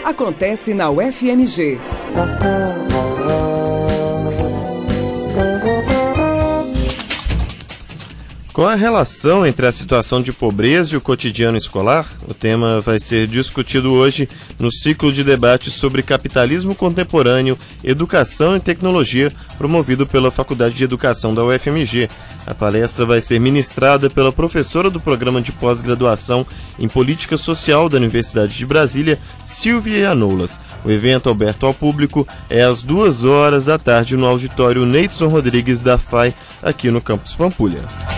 acontece na UFMG. Qual a relação entre a situação de pobreza e o cotidiano escolar? O tema vai ser discutido hoje no ciclo de debates sobre capitalismo contemporâneo, educação e tecnologia, promovido pela Faculdade de Educação da UFMG. A palestra vai ser ministrada pela professora do programa de pós-graduação em Política Social da Universidade de Brasília, Silvia Anoulas. O evento, aberto ao público, é às 14h no auditório Neidson Rodrigues da FAI, aqui no Campus Pampulha.